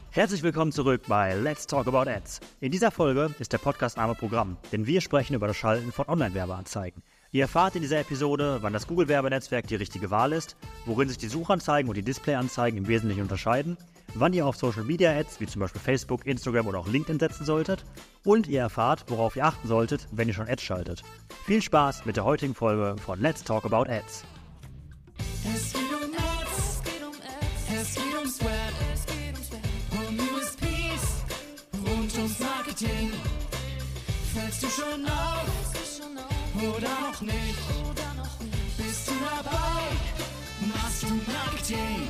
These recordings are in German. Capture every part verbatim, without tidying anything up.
Herzlich willkommen zurück bei Let's Talk About Ads. In dieser Folge ist der Podcast-Name Programm, denn wir sprechen über das Schalten von Online-Werbeanzeigen. Ihr erfahrt in dieser Episode, wann das Google-Werbenetzwerk die richtige Wahl ist, worin sich die Suchanzeigen und die Displayanzeigen im Wesentlichen unterscheiden, wann ihr auf Social-Media-Ads wie zum Beispiel Facebook, Instagram oder auch LinkedIn setzen solltet und ihr erfahrt, worauf ihr achten solltet, wenn ihr schon Ads schaltet. Viel Spaß mit der heutigen Folge von Let's Talk About Ads. Es geht um Ads, es geht um Ads, es geht ums Web, es geht ums Web, um U S Ps, rund ums Marketing. Fällst du schon auf, oder noch nicht, bist du dabei, machst du Marketing.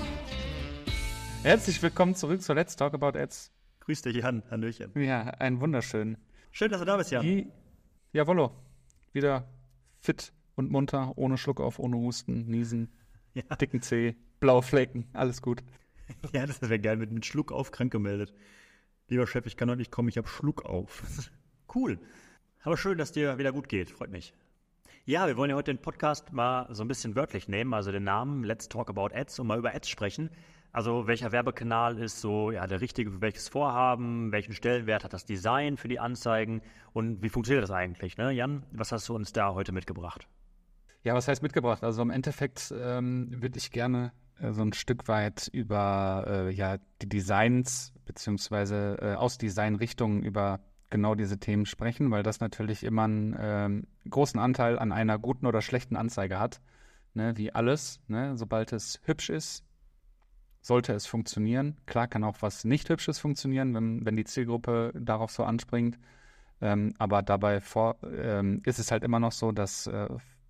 Herzlich willkommen zurück zu Let's Talk About Ads. Grüß dich, Jan. Hallöchen. Ja, ein wunderschön. Schön, dass du da bist, Jan. Die, jawollo, wieder fit und munter, ohne Schluck auf, ohne Husten, Niesen, Ja. dicken Zeh, blaue Flecken, alles gut. Ja, das wäre geil, mit, mit Schluck auf krank gemeldet. Lieber Chef, ich kann heute nicht kommen, ich habe Schluck auf. Cool. Aber schön, dass dir wieder gut geht, freut mich. Ja, wir wollen ja heute den Podcast mal so ein bisschen wörtlich nehmen, also den Namen Let's Talk About Ads und mal über Ads sprechen. Also welcher Werbekanal ist so ja der richtige für welches Vorhaben, welchen Stellenwert hat das Design für die Anzeigen und wie funktioniert das eigentlich, ne? Jan, was hast du uns da heute mitgebracht? Ja, was heißt mitgebracht? Also im Endeffekt ähm, würde ich gerne äh, so ein Stück weit über äh, ja, die Designs beziehungsweise äh, aus Designrichtungen über genau diese Themen sprechen, weil das natürlich immer einen ähm, großen Anteil an einer guten oder schlechten Anzeige hat. Ne, wie alles, ne? Sobald es hübsch ist, sollte es funktionieren. Klar kann auch was nicht Hübsches funktionieren, wenn, wenn die Zielgruppe darauf so anspringt. Ähm, aber dabei vor, ähm, ist es halt immer noch so, dass äh,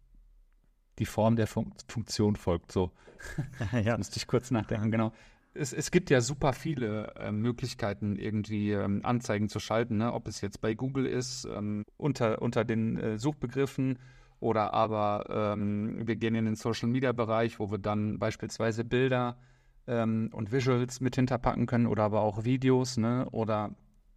die Form der Fun- Funktion folgt. So, Ja. musste ich kurz nachdenken, genau. Es, es gibt ja super viele äh, Möglichkeiten, irgendwie ähm, Anzeigen zu schalten, ne? Ob es jetzt bei Google ist, ähm, unter, unter den äh, Suchbegriffen oder aber ähm, wir gehen in den Social-Media-Bereich, wo wir dann beispielsweise Bilder ähm, und Visuals mit hinterpacken können oder aber auch Videos, ne? Oder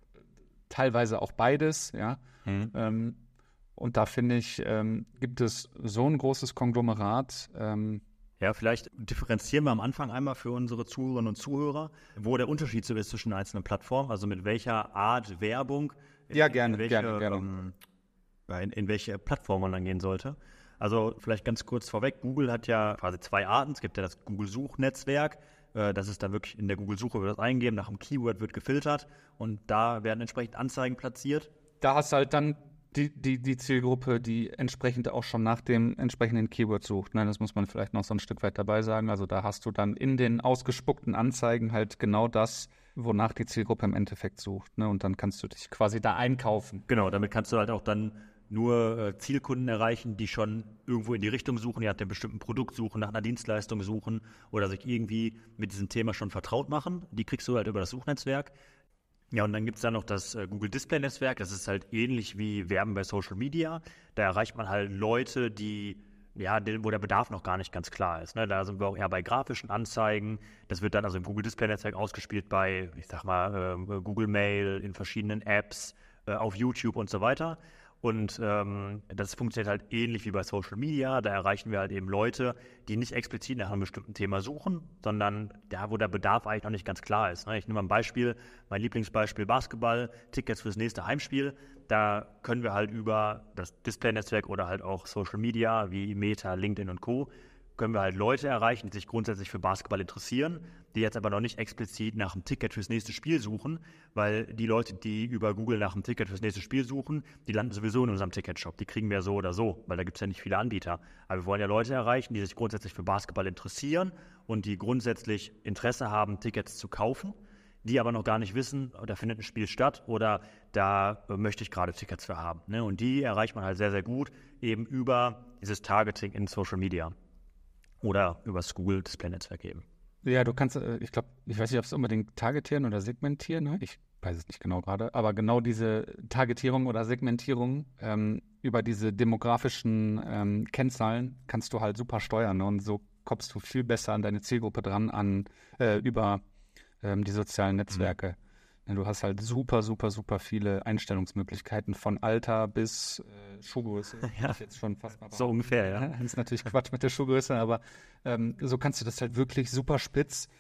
teilweise auch beides, ja. Mhm. Ähm, und da finde ich, ähm, gibt es so ein großes Konglomerat. Ähm, Ja, vielleicht differenzieren wir am Anfang einmal für unsere Zuhörerinnen und Zuhörer, wo der Unterschied so ist zwischen den einzelnen Plattformen, also mit welcher Art Werbung, Ja, in, gerne, in welche, gerne, gerne. Ähm, in, in welche Plattform man dann gehen sollte. Also vielleicht ganz kurz vorweg, Google hat ja quasi zwei Arten. Es gibt ja das Google-Suchnetzwerk, äh, das ist dann wirklich in der Google-Suche, wird das eingeben, nach einem Keyword wird gefiltert und da werden entsprechend Anzeigen platziert. Da hast du halt dann die, die, die Zielgruppe, die entsprechend auch schon nach dem entsprechenden Keyword sucht. Ne, das muss man vielleicht noch so ein Stück weit dabei sagen. Also da hast du dann in den ausgespuckten Anzeigen halt genau das, wonach die Zielgruppe im Endeffekt sucht. Ne? Und dann kannst du dich quasi da einkaufen. Genau, damit kannst du halt auch dann nur äh, Zielkunden erreichen, die schon irgendwo in die Richtung suchen, die nach einem bestimmten Produkt suchen, nach einer Dienstleistung suchen oder sich irgendwie mit diesem Thema schon vertraut machen. Die kriegst du halt über das Suchnetzwerk. Ja, und dann gibt es da noch das äh, Google Display Netzwerk. Das ist halt ähnlich wie Werben bei Social Media. Da erreicht man halt Leute, die, ja, die, wo der Bedarf noch gar nicht ganz klar ist. Ne? Da sind wir auch eher bei grafischen Anzeigen. Das wird dann also im Google Display Netzwerk ausgespielt bei, ich sag mal, äh, Google Mail, in verschiedenen Apps, äh, auf YouTube und so weiter. Und ähm, das funktioniert halt ähnlich wie bei Social Media. Da erreichen wir halt eben Leute, die nicht explizit nach einem bestimmten Thema suchen, sondern da, wo der Bedarf eigentlich noch nicht ganz klar ist. Ne? Ich nehme mal ein Beispiel, mein Lieblingsbeispiel Basketball, Tickets fürs nächste Heimspiel. Da können wir halt über das Display-Netzwerk oder halt auch Social Media wie Meta, LinkedIn und Co. können wir halt Leute erreichen, die sich grundsätzlich für Basketball interessieren, die jetzt aber noch nicht explizit nach einem Ticket fürs nächste Spiel suchen, weil die Leute, die über Google nach einem Ticket fürs nächste Spiel suchen, die landen sowieso in unserem Ticketshop. Die kriegen wir so oder so, weil da gibt es ja nicht viele Anbieter. Aber wir wollen ja Leute erreichen, die sich grundsätzlich für Basketball interessieren und die grundsätzlich Interesse haben, Tickets zu kaufen, die aber noch gar nicht wissen, da findet ein Spiel statt oder da äh, möchte ich gerade Tickets für haben. Ne? Und die erreicht man halt sehr, sehr gut eben über dieses Targeting in Social Media. Oder über das Google-Display-Netzwerk eben. Ja, du kannst, äh, ich glaube, ich weiß nicht, ob es unbedingt targetieren oder segmentieren, ne? Ich weiß es nicht genau gerade, aber genau diese Targetierung oder Segmentierung ähm, über diese demografischen ähm, Kennzahlen kannst du halt super steuern, ne? Und so kommst du viel besser an deine Zielgruppe dran, an äh, über ähm, die sozialen Netzwerke. Mhm. Du hast halt super, super, super viele Einstellungsmöglichkeiten von Alter bis äh, Schuhgröße. Ja, ich jetzt schon fast mal so ungefähr, ja. Das ist natürlich Quatsch mit der Schuhgröße, aber ähm, so kannst du das halt wirklich super spitz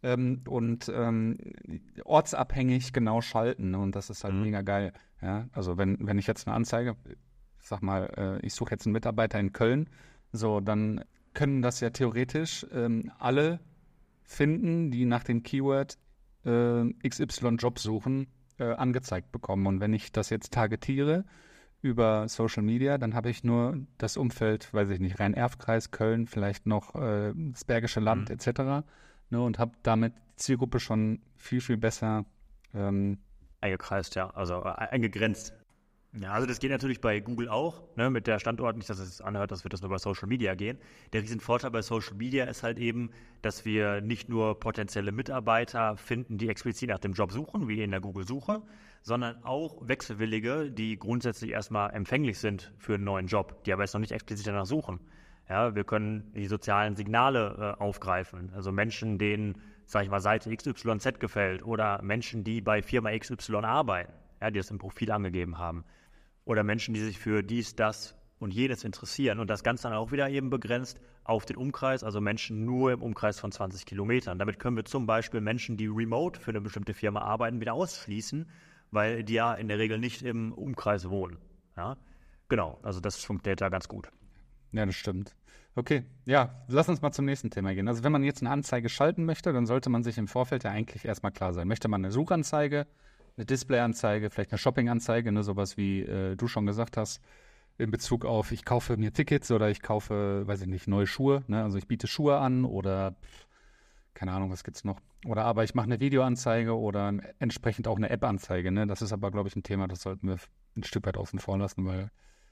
ähm, und ähm, ortsabhängig genau schalten. Ne? Und das ist halt Mhm. mega geil. Ja? Also wenn, wenn ich jetzt eine Anzeige, ich sag mal, äh, ich suche jetzt einen Mitarbeiter in Köln, so, dann können das ja theoretisch ähm, alle finden, die nach dem Keyword äh, X Y Job suchen, äh, angezeigt bekommen. Und wenn ich das jetzt targetiere über Social Media, dann habe ich nur das Umfeld, weiß ich nicht, Rhein-Erft-Kreis, Köln, vielleicht noch äh, das Bergische Land Mhm. et cetera. Ne, und habe damit die Zielgruppe schon viel, viel besser. Ähm, Eingekreist, ja, also äh, eingegrenzt. Ja, also das geht natürlich bei Google auch, ne, mit der Standort, nicht, dass es anhört, dass wir das nur bei Social Media gehen. Der Riesenvorteil bei Social Media ist halt eben, dass wir nicht nur potenzielle Mitarbeiter finden, die explizit nach dem Job suchen, wie in der Google-Suche, sondern auch Wechselwillige, die grundsätzlich erstmal empfänglich sind für einen neuen Job, die aber jetzt noch nicht explizit danach suchen. Ja, wir können die sozialen Signale äh, aufgreifen, also Menschen, denen, sag ich mal, Seite X Y Z gefällt oder Menschen, die bei Firma X Y arbeiten, ja, die das im Profil angegeben haben. Oder Menschen, die sich für dies, das und jenes interessieren. Und das Ganze dann auch wieder eben begrenzt auf den Umkreis, also Menschen nur im Umkreis von zwanzig Kilometern. Damit können wir zum Beispiel Menschen, die remote für eine bestimmte Firma arbeiten, wieder ausschließen, weil die ja in der Regel nicht im Umkreis wohnen. Ja? Genau, also das funktioniert da ganz gut. Ja, das stimmt. Okay, ja, lass uns mal zum nächsten Thema gehen. Also wenn man jetzt eine Anzeige schalten möchte, dann sollte man sich im Vorfeld ja eigentlich erstmal klar sein. Möchte man eine Suchanzeige, eine Displayanzeige, vielleicht eine Shoppinganzeige, ne, sowas wie äh, du schon gesagt hast, in Bezug auf, ich kaufe mir Tickets oder ich kaufe, weiß ich nicht, neue Schuhe, ne? Also ich biete Schuhe an oder pff, keine Ahnung, was gibt's noch? Oder aber ich mache eine Videoanzeige oder entsprechend auch eine App-Anzeige, ne? Das ist aber, glaube ich, ein Thema, das sollten wir ein Stück weit außen vor lassen, weil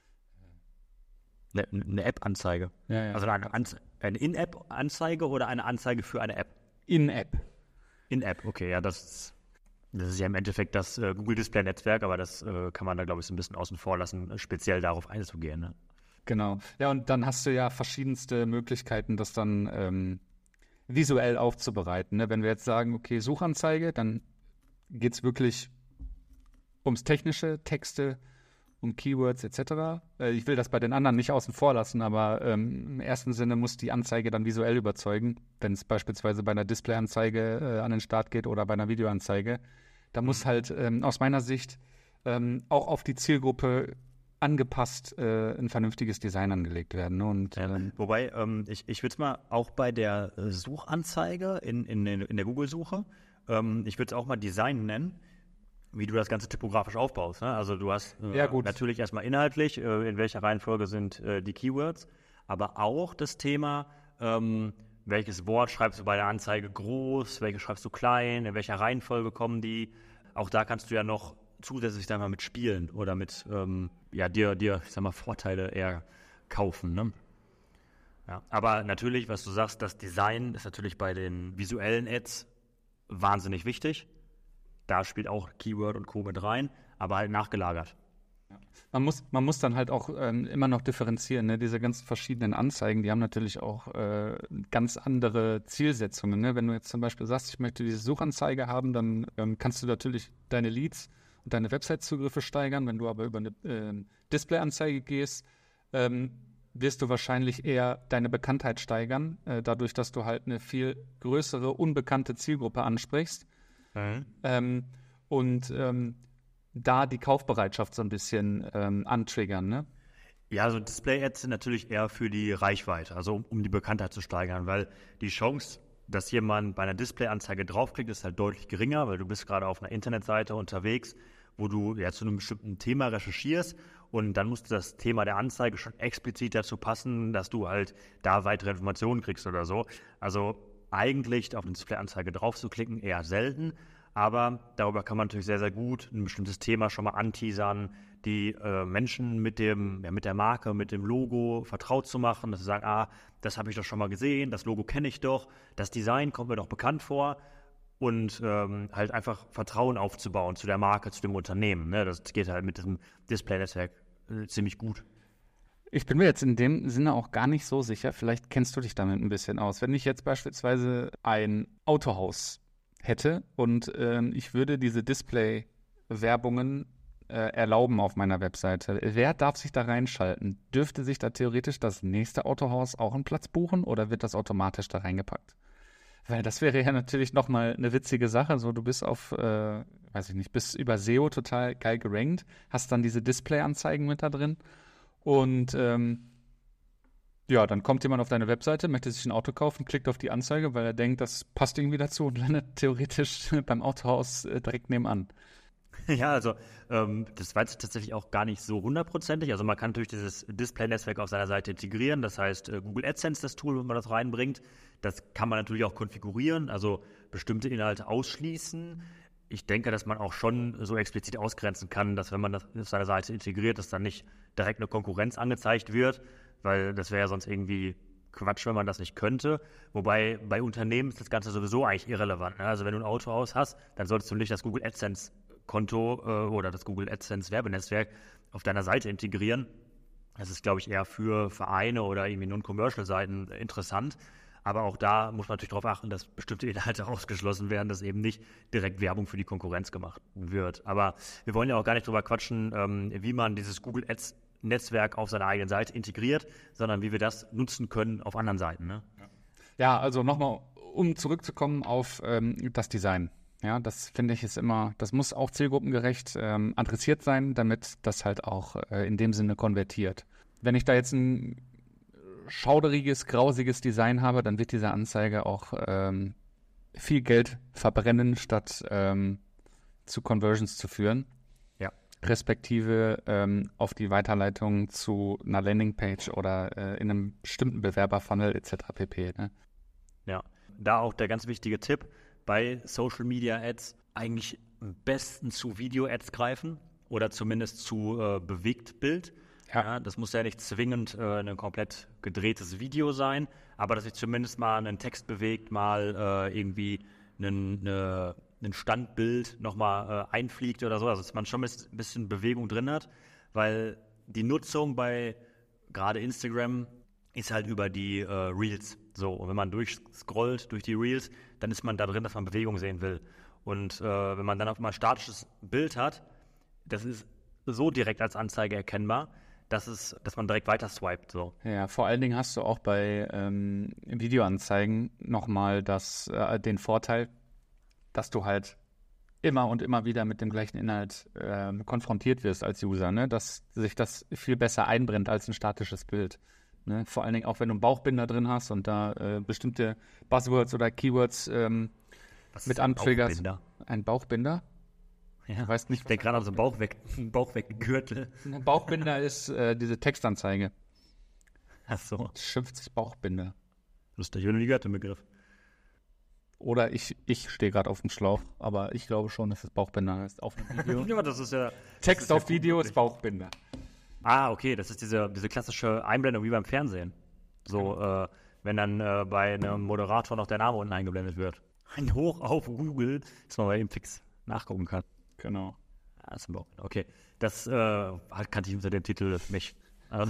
Eine, eine App-Anzeige. ja, ja. Also eine, Anze- eine In-App-Anzeige oder eine Anzeige für eine App? In-App. In-App, okay, ja, das ist, das ist ja im Endeffekt das äh, Google Display-Netzwerk, aber das äh, kann man da, glaube ich, so ein bisschen außen vor lassen, äh, speziell darauf einzugehen. Ne? Genau. Ja, und dann hast du ja verschiedenste Möglichkeiten, das dann ähm, visuell aufzubereiten. Ne? Wenn wir jetzt sagen, okay, Suchanzeige, dann geht es wirklich ums technische, Texte, um Keywords et cetera. Äh, ich will das bei den anderen nicht außen vor lassen, aber ähm, im ersten Sinne muss die Anzeige dann visuell überzeugen. Wenn es beispielsweise bei einer Displayanzeige äh, an den Start geht oder bei einer Videoanzeige, da muss halt ähm, aus meiner Sicht ähm, auch auf die Zielgruppe angepasst äh, ein vernünftiges Design angelegt werden. Ne? Und, Ja, ähm, wobei, ähm, ich, ich würde es mal auch bei der äh, Suchanzeige in, in, in der Google-Suche, ähm, ich würde es auch mal Design nennen, wie du das Ganze typografisch aufbaust. Ne? Also du hast äh, Ja, gut. natürlich erstmal inhaltlich, äh, in welcher Reihenfolge sind äh, die Keywords, aber auch das Thema, ähm, welches Wort schreibst du bei der Anzeige groß, welches schreibst du klein, in welcher Reihenfolge kommen die. Auch da kannst du ja noch zusätzlich dann mal mit spielen oder mit ähm, ja, dir, dir, ich sag mal, Vorteile eher kaufen. Ne? Ja, aber natürlich, was du sagst, das Design ist natürlich bei den visuellen Ads wahnsinnig wichtig. Da spielt auch Keyword und Co. mit rein, aber halt nachgelagert. Man muss, man muss dann halt auch ähm, immer noch differenzieren. Ne? Diese ganzen verschiedenen Anzeigen, die haben natürlich auch äh, ganz andere Zielsetzungen. Ne? Wenn du jetzt zum Beispiel sagst, ich möchte diese Suchanzeige haben, dann ähm, kannst du natürlich deine Leads und deine Website-Zugriffe steigern. Wenn du aber über eine äh, Displayanzeige gehst, ähm, wirst du wahrscheinlich eher deine Bekanntheit steigern, äh, dadurch, dass du halt eine viel größere, unbekannte Zielgruppe ansprichst. Mhm. Ähm, und ähm, da die Kaufbereitschaft so ein bisschen ähm, antriggern, ne? Ja, also Display-Ads sind natürlich eher für die Reichweite, also um, um die Bekanntheit zu steigern, weil die Chance, dass jemand bei einer Display-Anzeige draufklickt, ist halt deutlich geringer, weil du bist gerade auf einer Internetseite unterwegs, wo du ja zu einem bestimmten Thema recherchierst und dann musst du das Thema der Anzeige schon explizit dazu passen, dass du halt da weitere Informationen kriegst oder so. Also eigentlich auf eine Display-Anzeige drauf zu klicken, eher selten, aber darüber kann man natürlich sehr, sehr gut ein bestimmtes Thema schon mal anteasern, die äh, Menschen mit dem, ja, mit der Marke, mit dem Logo vertraut zu machen, dass sie sagen, ah, das habe ich doch schon mal gesehen, das Logo kenne ich doch, das Design kommt mir doch bekannt vor und ähm, halt einfach Vertrauen aufzubauen zu der Marke, zu dem Unternehmen. Ne? Das geht halt mit diesem Display-Netzwerk äh, ziemlich gut. Ich bin mir jetzt in dem Sinne auch gar nicht so sicher. Vielleicht kennst du dich damit ein bisschen aus. Wenn ich jetzt beispielsweise ein Autohaus hätte und ähm, ich würde diese Display-Werbungen äh, erlauben auf meiner Webseite, wer darf sich da reinschalten? Dürfte sich da theoretisch das nächste Autohaus auch einen Platz buchen oder wird das automatisch da reingepackt? Weil das wäre ja natürlich nochmal eine witzige Sache. So, du bist auf, äh, weiß ich nicht, bist über S E O total geil gerankt, hast dann diese Display-Anzeigen mit da drin und ähm, ja, dann kommt jemand auf deine Webseite, möchte sich ein Auto kaufen, klickt auf die Anzeige, weil er denkt, das passt irgendwie dazu und landet theoretisch beim Autohaus äh, direkt nebenan. Ja, also ähm, das weiß ich tatsächlich auch gar nicht so hundertprozentig. Also man kann natürlich dieses Display-Netzwerk auf seiner Seite integrieren. Das heißt, äh, Google AdSense, das Tool, wenn man das reinbringt, das kann man natürlich auch konfigurieren, also bestimmte Inhalte ausschließen. Ich denke, dass man auch schon so explizit ausgrenzen kann, dass wenn man das auf seiner Seite integriert, dass dann nicht direkt eine Konkurrenz angezeigt wird, weil das wäre ja sonst irgendwie Quatsch, wenn man das nicht könnte. Wobei bei Unternehmen ist das Ganze sowieso eigentlich irrelevant. Ne? Also wenn du ein Autohaus hast, dann solltest du nicht das Google AdSense Konto äh, oder das Google AdSense Werbenetzwerk auf deiner Seite integrieren. Das ist, glaube ich, eher für Vereine oder irgendwie Non-Commercial-Seiten interessant. Aber auch da muss man natürlich darauf achten, dass bestimmte Inhalte ausgeschlossen werden, dass eben nicht direkt Werbung für die Konkurrenz gemacht wird. Aber wir wollen ja auch gar nicht drüber quatschen, ähm, wie man dieses Google Ads Netzwerk auf seiner eigenen Seite integriert, sondern wie wir das nutzen können auf anderen Seiten. Ne? Ja, also nochmal, um zurückzukommen auf ähm, das Design. Ja, das finde ich ist immer, das muss auch zielgruppengerecht ähm, adressiert sein, damit das halt auch äh, in dem Sinne konvertiert. Wenn ich da jetzt ein schauderiges, grausiges Design habe, dann wird diese Anzeige auch ähm, viel Geld verbrennen, statt ähm, zu Conversions zu führen. Ja. Respektive ähm, auf die Weiterleitung zu einer Landingpage oder äh, in einem bestimmten Bewerberfunnel et cetera pp. Ne? Ja, da auch der ganz wichtige Tipp, bei Social Media Ads eigentlich am besten zu Video Ads greifen oder zumindest zu äh, Bewegtbild. Ja. Ja, das muss ja nicht zwingend äh, ein komplett gedrehtes Video sein, aber dass sich zumindest mal einen Text bewegt, mal äh, irgendwie einen, eine, ein Standbild nochmal äh, einfliegt oder so, also dass man schon ein bisschen Bewegung drin hat, weil die Nutzung bei gerade Instagram ist halt über die äh, Reels. So, und wenn man durchscrollt durch die Reels, dann ist man da drin, dass man Bewegung sehen will. Und äh, wenn man dann auf mal ein statisches Bild hat, das ist so direkt als Anzeige erkennbar, dass, es, dass man direkt weiter swiped. So. Ja, vor allen Dingen hast du auch bei ähm, Videoanzeigen nochmal das, äh, den Vorteil, dass du halt immer und immer wieder mit dem gleichen Inhalt äh, konfrontiert wirst als User, ne? Dass sich das viel besser einbrennt als ein statisches Bild. Ne? Vor allen Dingen auch, wenn du einen Bauchbinder drin hast und da äh, bestimmte Buzzwords oder Keywords ähm, mit antriggerst. Bauchbinder? Ein Bauchbinder? Ja, weiß nicht, ich denke gerade an so einen Bauch weg, Bauch weg Gürtel. Ein Bauchbinder ist äh, diese Textanzeige. Ach so. Das schimpft sich Bauchbinder. Lustig, ich habe nie gehört den Begriff. Oder ich, ich stehe gerade auf dem Schlauch, aber ich glaube schon, dass es Bauchbinder heißt. Auf einem Video. Ja, das ist ja, Text das ist auf ja Video gut ist Bauchbinder. Ah, okay, das ist diese, diese klassische Einblendung wie beim Fernsehen. So, äh, wenn dann äh, bei einem Moderator noch der Name unten eingeblendet wird. Ein Hoch auf Google, dass man mal eben fix nachgucken kann. Genau. Ah, das ist ein Bauchbinder. Okay, das äh, kannte ich unter dem Titel nicht. Also,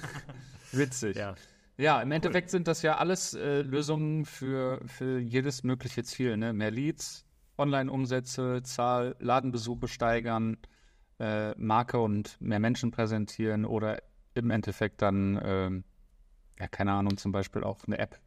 Witzig. ja. Ja, im Endeffekt sind das ja alles äh, Lösungen für, für jedes mögliche Ziel. Ne? Mehr Leads, Online-Umsätze, Zahl, Ladenbesuche steigern, äh, Marke und mehr Menschen präsentieren oder im Endeffekt dann, ähm, ja, keine Ahnung, zum Beispiel auch eine App.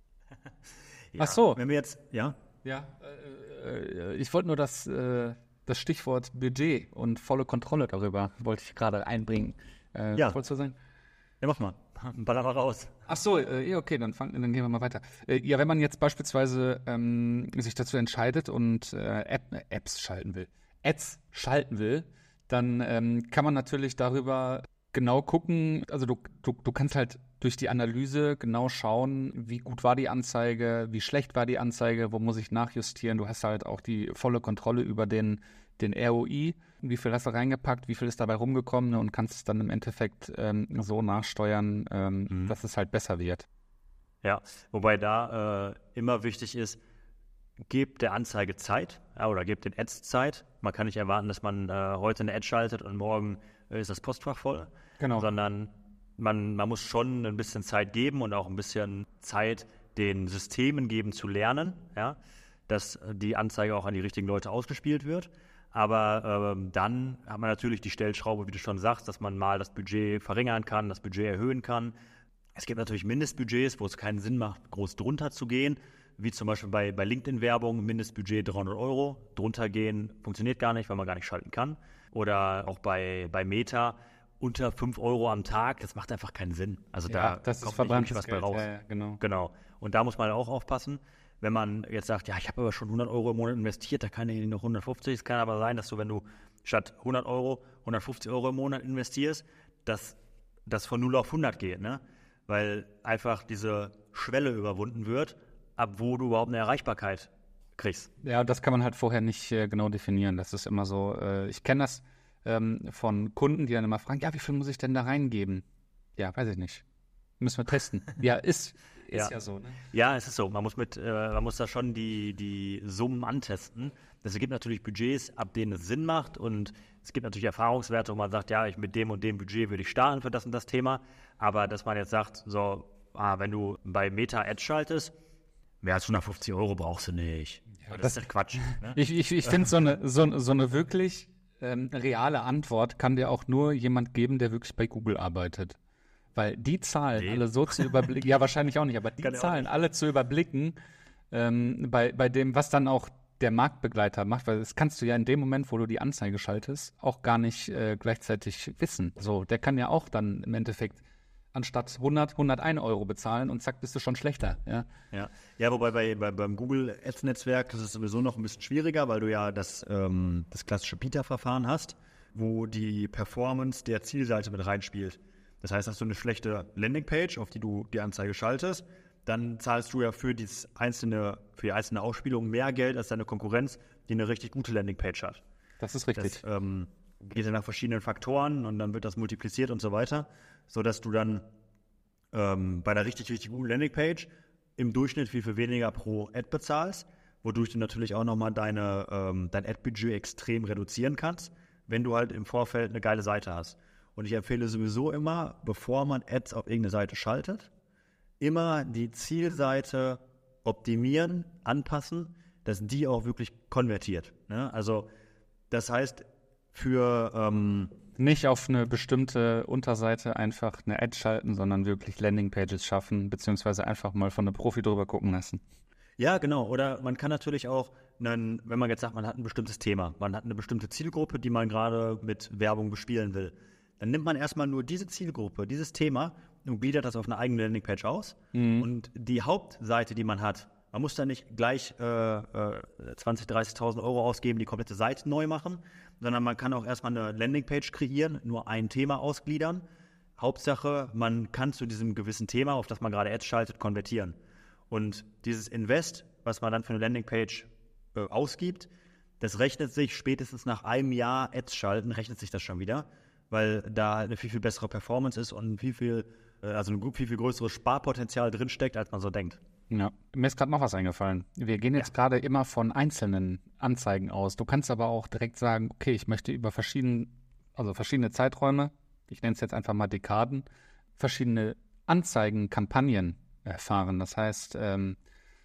Ja. Ach so. Wenn wir jetzt, ja? Ja, äh, äh, ich wollte nur das, äh, das Stichwort Budget und volle Kontrolle darüber wollte ich gerade einbringen. Äh, Ja. Wolltest du sagen? Ja, mach mal. Baller mal raus. Ach so, äh, ja, okay, dann, fang, dann gehen wir mal weiter. Äh, ja, wenn man jetzt beispielsweise ähm, sich dazu entscheidet und äh, App, äh, Apps schalten will, Ads schalten will, dann ähm, kann man natürlich darüber genau gucken, also du, du, du kannst halt durch die Analyse genau schauen, wie gut war die Anzeige, wie schlecht war die Anzeige, wo muss ich nachjustieren. Du hast halt auch die volle Kontrolle über den, den R O I, wie viel hast du reingepackt, wie viel ist dabei rumgekommen, ne, und kannst es dann im Endeffekt ähm, so nachsteuern, ähm, Mhm. dass es halt besser wird. Ja, wobei da äh, immer wichtig ist, gebt der Anzeige Zeit, ja, oder gebt den Ads Zeit. Man kann nicht erwarten, dass man äh, heute eine Ad schaltet und morgen äh, ist das Postfach voll, Genau. sondern man, man muss schon ein bisschen Zeit geben und auch ein bisschen Zeit den Systemen geben zu lernen, ja, dass die Anzeige auch an die richtigen Leute ausgespielt wird. Aber ähm, dann hat man natürlich die Stellschraube, wie du schon sagst, dass man mal das Budget verringern kann, das Budget erhöhen kann. Es gibt natürlich Mindestbudgets, wo es keinen Sinn macht, groß drunter zu gehen. wie zum Beispiel bei, bei LinkedIn-Werbung, Mindestbudget dreihundert Euro, drunter gehen funktioniert gar nicht, weil man gar nicht schalten kann. Oder auch bei, bei Meta, unter fünf Euro am Tag, das macht einfach keinen Sinn. Also Ja, da das ist kommt nicht verbranntes wirklich was bei Geld. raus. Ja, ja, genau. Genau. Und da muss man auch aufpassen, wenn man jetzt sagt, ja, ich habe aber schon hundert Euro im Monat investiert, da kann ich noch hundertfünfzig. Es kann aber sein, dass du, wenn du statt hundert Euro, hundertfünfzig Euro im Monat investierst, dass das von null auf hundert geht, ne? Weil einfach diese Schwelle überwunden wird, ab wo du überhaupt eine Erreichbarkeit kriegst. Ja, das kann man halt vorher nicht äh, genau definieren. Das ist immer so, äh, ich kenne das ähm, von Kunden, die dann immer fragen, ja, wie viel muss ich denn da reingeben? Ja, weiß ich nicht. Müssen wir testen. Ja, ist, ist ja. Ja. ja so, ne? Ja, es ist so. Man muss mit, äh, man muss da schon die, die Summen antesten. Es gibt natürlich Budgets, ab denen es Sinn macht, und es gibt natürlich Erfahrungswerte, wo man sagt, ja, ich mit dem und dem Budget würde ich starten für das und das Thema. Aber dass man jetzt sagt, so, ah, wenn du bei Meta Ads schaltest, mehr als hundertfünfzig Euro brauchst du nicht. Ja, das, das- ist ja Quatsch. Ne? Ich, ich, ich finde, so eine, so, so eine wirklich ähm, reale Antwort kann dir auch nur jemand geben, der wirklich bei Google arbeitet. Weil die Zahlen Nee. alle so zu überblicken, ja, wahrscheinlich auch nicht, aber die Kann er auch Zahlen nicht. alle zu überblicken, ähm, bei, bei dem, was dann auch der Marktbegleiter macht, weil das kannst du ja in dem Moment, wo du die Anzeige schaltest, auch gar nicht äh, gleichzeitig wissen. So, der kann ja auch dann im Endeffekt anstatt hundert, hundertein Euro bezahlen und zack, bist du schon schlechter. Ja, Ja, ja, wobei bei, bei, beim Google Ads-Netzwerk ist es sowieso noch ein bisschen schwieriger, weil du ja das, ähm, das klassische Bieterverfahren hast, wo die Performance der Zielseite mit reinspielt. Das heißt, hast du eine schlechte Landingpage, auf die du die Anzeige schaltest, dann zahlst du ja für, dieses einzelne, für die einzelne Ausspielung mehr Geld als deine Konkurrenz, die eine richtig gute Landingpage hat. das ist richtig. Das ähm, geht ja nach verschiedenen Faktoren und dann wird das multipliziert und so weiter, sodass du dann ähm, bei einer richtig, richtig guten Landingpage im Durchschnitt viel, viel weniger pro Ad bezahlst, wodurch du natürlich auch nochmal deine, ähm, dein Ad-Budget extrem reduzieren kannst, wenn du halt im Vorfeld eine geile Seite hast. Und ich empfehle sowieso immer, bevor man Ads auf irgendeine Seite schaltet, immer die Zielseite optimieren, anpassen, dass die auch wirklich konvertiert. Ne? Also das heißt, für ähm, Nicht auf eine bestimmte Unterseite einfach eine Ad schalten, sondern wirklich Landingpages schaffen, beziehungsweise einfach mal von einem Profi drüber gucken lassen. ja, genau. Oder man kann natürlich auch, einen, wenn man jetzt sagt, man hat ein bestimmtes Thema, man hat eine bestimmte Zielgruppe, die man gerade mit Werbung bespielen will, dann nimmt man erstmal nur diese Zielgruppe, dieses Thema und gliedert das auf eine eigene Landingpage aus. Und die Hauptseite, die man hat, man muss da nicht gleich äh, äh, zwanzigtausend, dreißigtausend Euro ausgeben, die komplette Seite neu machen, sondern man kann auch erstmal eine Landingpage kreieren, nur ein Thema ausgliedern. Hauptsache, man kann zu diesem gewissen Thema, auf das man gerade Ads schaltet, konvertieren. Und dieses Invest, was man dann für eine Landingpage äh, ausgibt, das rechnet sich spätestens nach einem Jahr Ads schalten, rechnet sich das schon wieder, weil da eine viel, viel bessere Performance ist und ein viel, viel, äh, also ein viel, viel größeres Sparpotenzial drinsteckt, als man so denkt. Ja, mir ist gerade noch was eingefallen. Wir gehen jetzt gerade immer von einzelnen Anzeigen aus. Du kannst aber auch direkt sagen, okay, ich möchte über verschiedene, also verschiedene Zeiträume, ich nenne es jetzt einfach mal Dekaden, verschiedene Anzeigen, Kampagnen erfahren. Das heißt, ähm,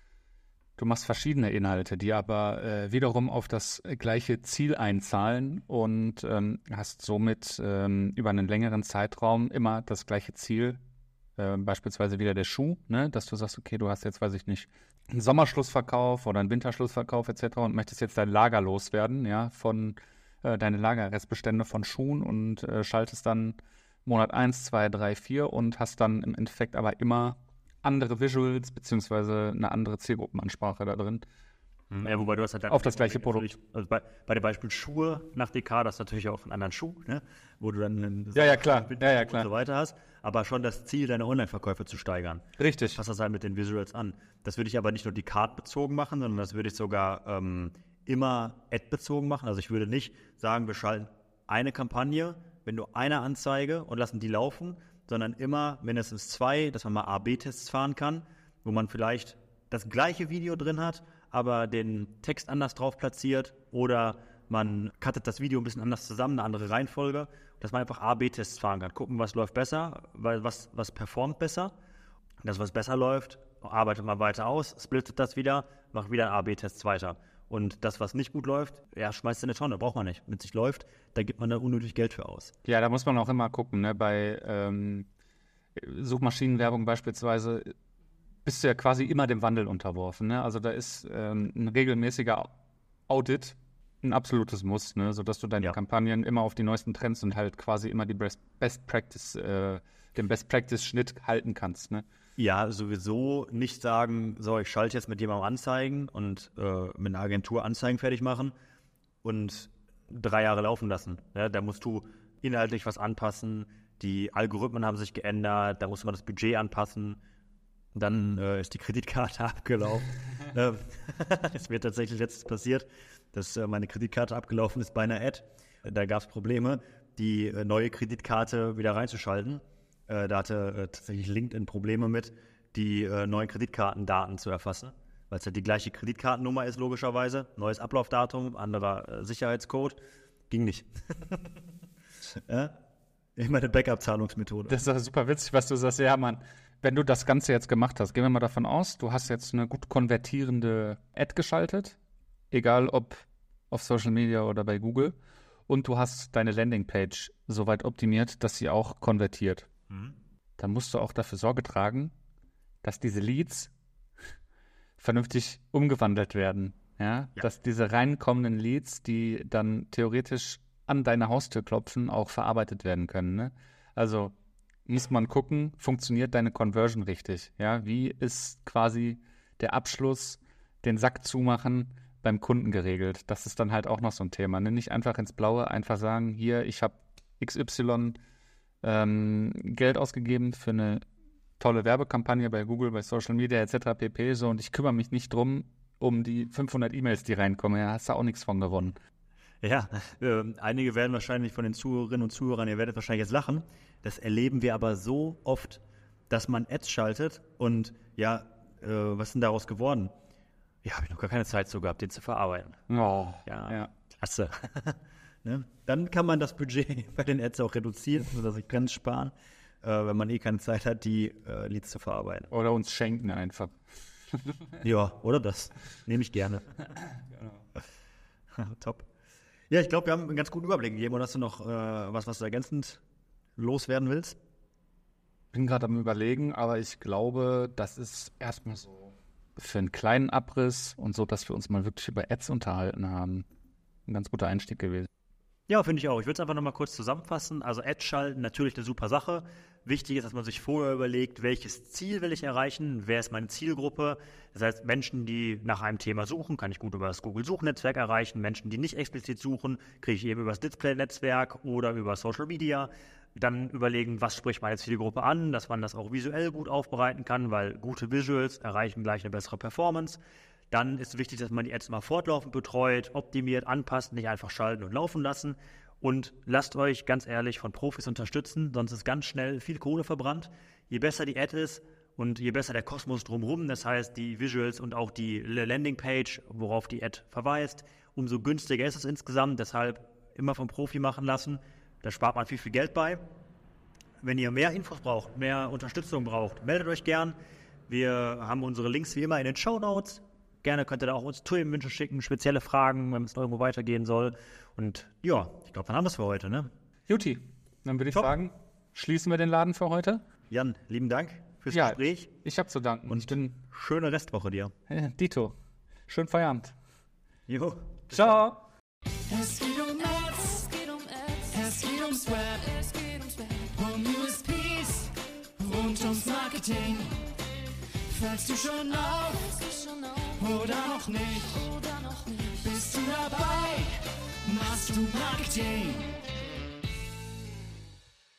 du machst verschiedene Inhalte, die aber äh, wiederum auf das gleiche Ziel einzahlen und ähm, hast somit ähm, über einen längeren Zeitraum immer das gleiche Ziel. Äh, beispielsweise wieder der Schuh, ne? Dass du sagst, okay, du hast jetzt, weiß ich nicht, einen Sommerschlussverkauf oder einen Winterschlussverkauf et cetera und möchtest jetzt dein Lager loswerden, ja, von äh, deine Lagerrestbestände von Schuhen und äh, schaltest dann Monat eins, zwei, drei, vier und hast dann im Endeffekt aber immer andere Visuals beziehungsweise eine andere Zielgruppenansprache da drin. Ja, wobei du hast halt dann Auf das gleiche natürlich- Also bei, bei dem Beispiel Schuhe nach Dekade hast du natürlich auch einen anderen Schuh, ne? Wo du dann einen Ja, ja, klar. Winterschuh Ja, ja, und klar. so weiter hast, aber schon das Ziel, deine Online-Verkäufe zu steigern. Richtig. Passt das halt mit den Visuals an. Das würde ich aber nicht nur Dekade-bezogen machen, sondern das würde ich sogar ähm, immer Ad-bezogen machen. Also ich würde nicht sagen, wir schalten eine Kampagne, wenn du eine Anzeige und lassen die laufen, sondern immer mindestens zwei, dass man mal A B Tests fahren kann, wo man vielleicht das gleiche Video drin hat, aber den Text anders drauf platziert oder man cuttet das Video ein bisschen anders zusammen, eine andere Reihenfolge, dass man einfach A B Tests fahren kann. Gucken, was läuft besser, weil was, was performt besser. Das, was besser läuft, arbeitet man weiter aus, splittet das wieder, macht wieder A B Tests weiter. Und das, was nicht gut läuft, ja, schmeißt in eine Tonne, braucht man nicht. Wenn es nicht läuft, da gibt man da unnötig Geld für aus. Ja, da muss man auch immer gucken, ne? Bei ähm, Suchmaschinenwerbung beispielsweise bist du ja quasi immer dem Wandel unterworfen. Ne? Also da ist ähm, ein regelmäßiger Audit ein absolutes Muss, ne? Sodass du deine Ja. Kampagnen immer auf die neuesten Trends und halt quasi immer die Best, Best Practice, äh, den Best Practice Schnitt halten kannst. Ne? Ja, sowieso nicht sagen, so, ich schalte jetzt mit jemandem Anzeigen und äh, mit einer Agentur Anzeigen fertig machen und drei Jahre laufen lassen. Ja, da musst du inhaltlich was anpassen, die Algorithmen haben sich geändert, da muss man das Budget anpassen, dann äh, ist die Kreditkarte abgelaufen. ähm, Es wird tatsächlich letztens passiert, dass äh, meine Kreditkarte abgelaufen ist bei einer Ad. Da gab es Probleme, die äh, neue Kreditkarte wieder reinzuschalten. Äh, da hatte äh, tatsächlich LinkedIn Probleme mit, die äh, neuen Kreditkartendaten zu erfassen, weil es ja die gleiche Kreditkartennummer ist, logischerweise. Neues Ablaufdatum, anderer äh, Sicherheitscode. Ging nicht. Ja? Immer eine Backup-Zahlungsmethode. Das ist doch super witzig, was du sagst. Ja, Mann, wenn du das Ganze jetzt gemacht hast, gehen wir mal davon aus, du hast jetzt eine gut konvertierende Ad geschaltet, egal ob auf Social Media oder bei Google, und du hast deine Landingpage so weit optimiert, dass sie auch konvertiert. Mhm. Dann musst du auch dafür Sorge tragen, dass diese Leads vernünftig umgewandelt werden. Ja? Ja. Dass diese reinkommenden Leads, die dann theoretisch an deine Haustür klopfen, auch verarbeitet werden können. Ne? Also muss man gucken, funktioniert deine Conversion richtig? Ja? Wie ist quasi der Abschluss, den Sack zumachen, beim Kunden geregelt? Das ist dann halt auch noch so ein Thema. Ne? Nicht einfach ins Blaue, einfach sagen, hier, ich habe X Y ähm, Geld ausgegeben für eine tolle Werbekampagne bei Google, bei Social Media et cetera pp. So, und ich kümmere mich nicht drum, um die fünfhundert E-Mails, die reinkommen. Ja, hast du auch nichts von gewonnen. Ja, äh, einige werden wahrscheinlich von den Zuhörerinnen und Zuhörern, ihr werdet wahrscheinlich jetzt lachen, das erleben wir aber so oft, dass man Ads schaltet und ja, äh, was ist denn daraus geworden? Ja, habe ich noch gar keine Zeit so gehabt, den zu verarbeiten. Oh, Ja, ja. klasse. Ne? Dann kann man das Budget bei den Ads auch reduzieren, sodass sich Grenzen sparen, äh, wenn man eh keine Zeit hat, die äh, Leads zu verarbeiten. Oder uns schenken einfach. Ja, oder das. Nehme ich gerne. Top. Ja, ich glaube, wir haben einen ganz guten Überblick gegeben. Oder hast du noch äh, was, was du ergänzend loswerden willst? Bin gerade am Überlegen, aber ich glaube, das ist erstmal so für einen kleinen Abriss und so, dass wir uns mal wirklich über Ads unterhalten haben. Ein ganz guter Einstieg gewesen. Ja, finde ich auch. Ich würde es einfach nochmal kurz zusammenfassen. Also Ads schalten, natürlich eine super Sache. Wichtig ist, dass man sich vorher überlegt, welches Ziel will ich erreichen, wer ist meine Zielgruppe. Das heißt, Menschen, die nach einem Thema suchen, kann ich gut über das Google-Suchnetzwerk erreichen. Menschen, die nicht explizit suchen, kriege ich eben über das Display-Netzwerk oder über Social Media. Dann überlegen, was spricht meine Zielgruppe an, dass man das auch visuell gut aufbereiten kann, weil gute Visuals erreichen gleich eine bessere Performance. Dann ist wichtig, dass man die Ads mal fortlaufend betreut, optimiert, anpasst, nicht einfach schalten und laufen lassen. Und lasst euch ganz ehrlich von Profis unterstützen, sonst ist ganz schnell viel Kohle verbrannt. Je besser die Ad ist und je besser der Kosmos drumherum, das heißt die Visuals und auch die Landingpage, worauf die Ad verweist, umso günstiger ist es insgesamt. Deshalb immer vom Profi machen lassen. Da spart man viel, viel Geld bei. Wenn ihr mehr Infos braucht, mehr Unterstützung braucht, meldet euch gern. Wir haben unsere Links wie immer in den Shownotes. Gerne könnt ihr da auch uns Themenwünsche schicken, spezielle Fragen, wenn es irgendwo weitergehen soll. Und ja, ich glaube, dann haben wir es für heute, ne? Juti, dann würde ich Top. sagen, schließen wir den Laden für heute. Jan, lieben Dank fürs Ja, Gespräch. ich habe zu danken. Und ich bin Schöne Restwoche dir. äh, Dito. Schönen Feierabend. Jo. Ciao. Es geht um Ads, es geht um Ads, es geht ums Web, es geht ums Web, um U S Ps rund ums Marketing. Fällst du schon auf oder noch nicht? Bist du dabei? Machst du Marketing?